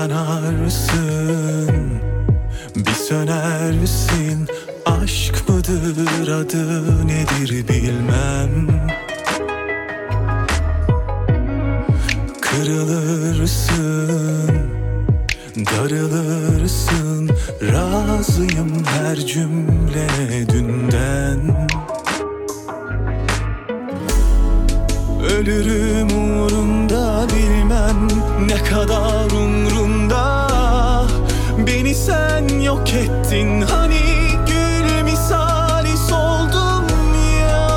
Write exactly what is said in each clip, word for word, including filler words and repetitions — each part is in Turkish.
yanarsın, bir sönersin. Aşk mıdır, adı nedir bilmem. Kırılırsın, darılırsın. Razıyım her cümlene dünden. Ölürüm uğrunda, bilmem ne kadar umrunda. Beni sen yok ettin, hani gül misali soldum ya.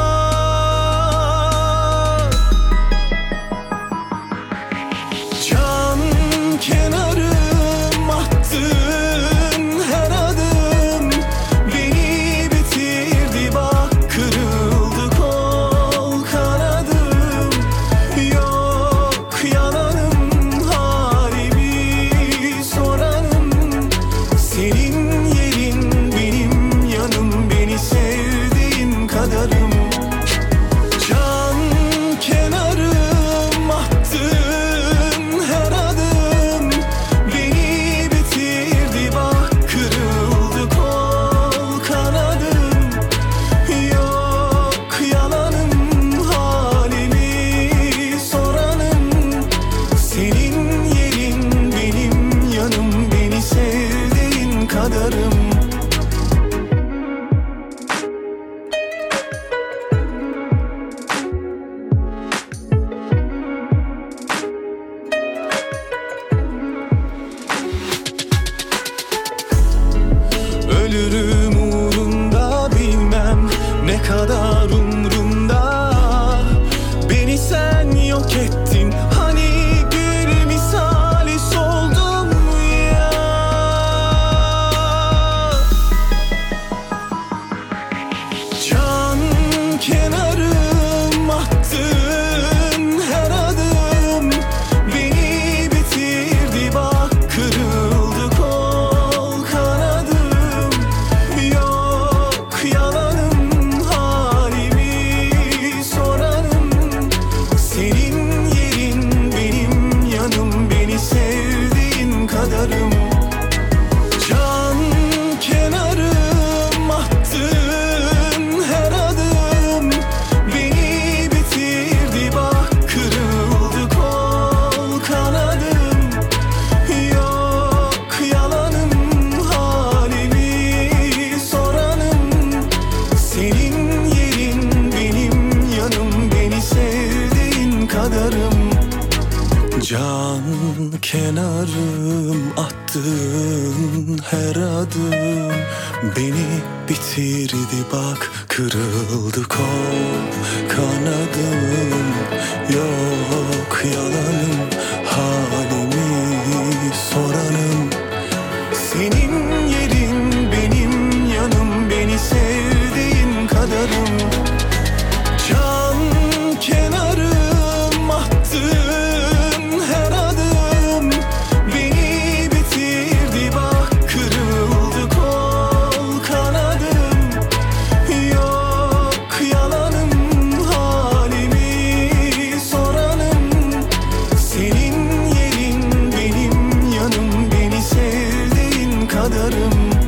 Can kenarım, attığın her adım beni bitirdi, bak kırıldı kol kanadım. Yok yalanım, halimi soranım. Senin yerin benim yanım, beni sevdiğin kadarım. Can kenarım, attığın her adım beni bitirdi, bak kırıldı kol kanadım. Yok yalanım, halimi soranım. Senin yerin benim yanım, beni sevdiğin kadarım. Ölürüm uğrunda, bilmem ne kadar umrumda. Beni sen yok ettin, hani gül misali soldum ya. Can kenarım, attığın her adım beni bitirdi, bak kırıldı kol kanadım. Yok yalanım, halimi soranım. Senin yerin benim yanım, beni sevdiğin kadarım. Can kenarım, attığın her adım beni bitirdi, bak kırıldı kol kanadım. Yok yalanım, halimi soranım. Senin yerin benim yanım, beni sevdiğin kadarım. Can kenarım, attığın her adım beni bitirdi, bak kırıldı kol kanadım. Yok yalanım, halimi soranım. Senin yerin benim yanım, beni sevdiğin kadarım. Can kenarım, attığın her adım beni bitirdi, bak kırıldı kol kanadım. Yok yalanım, halimi soranım. Senin yerin benim yanım, beni sevdiğin kadarım.